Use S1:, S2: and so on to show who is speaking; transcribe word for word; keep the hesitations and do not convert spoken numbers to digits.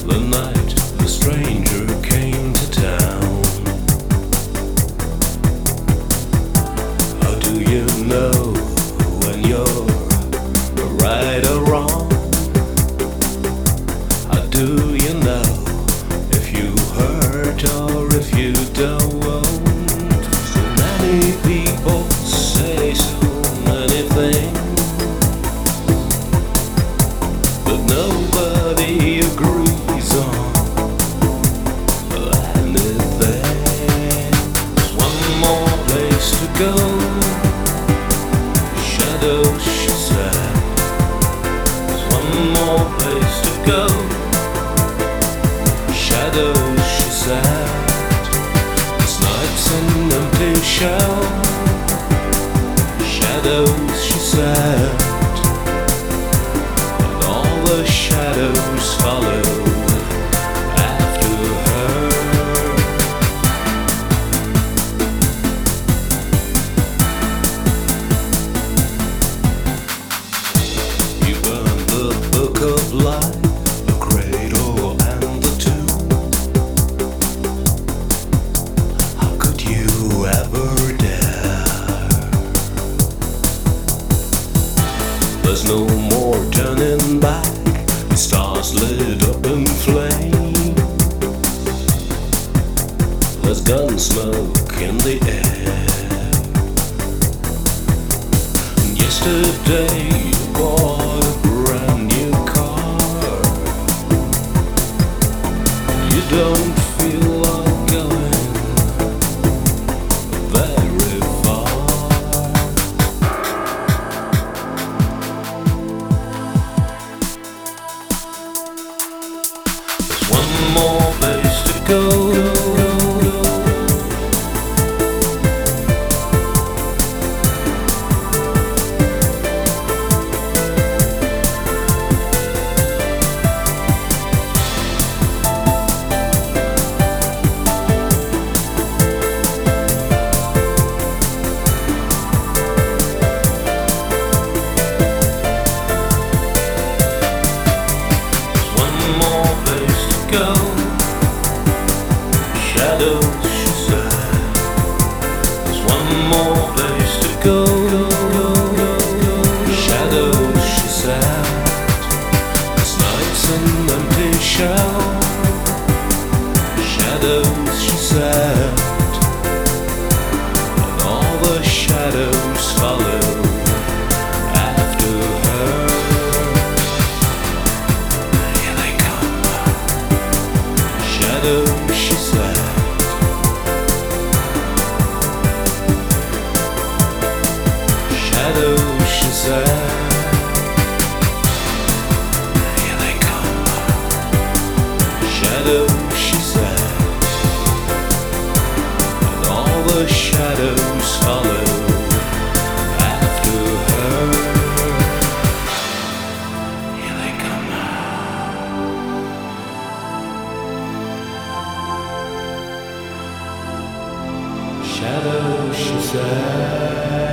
S1: The night the stranger came to town. How do you know when you're right or wrong? How do you know if you hurt or if you don't? So many people say so many things, but nobody agrees on anything. There's one more place to go. Shadows, she said. There's one more place to go. Shadows, she said. This night's an empty shell. Shadows, she said. And all the shadows follow after her. You burned the book of life, the cradle and the tomb. How could you ever dare? There's no more turning back. The stars lit up in flame. There's gun smoke in the air. And yesterday you bought a brand new car. You don't feel like going very far. There's one more place to go. One more place to go. Shadows, she said. There's one more place to go. Shadows, she said. This night's an empty shell. Shadows, she said. And all the shadows follow after her. Here they come. Shadows, she said. Shadows, she said. Here they come. Shadows, she said. And all the shadows follow after her. Here they come now. Shadows, she said.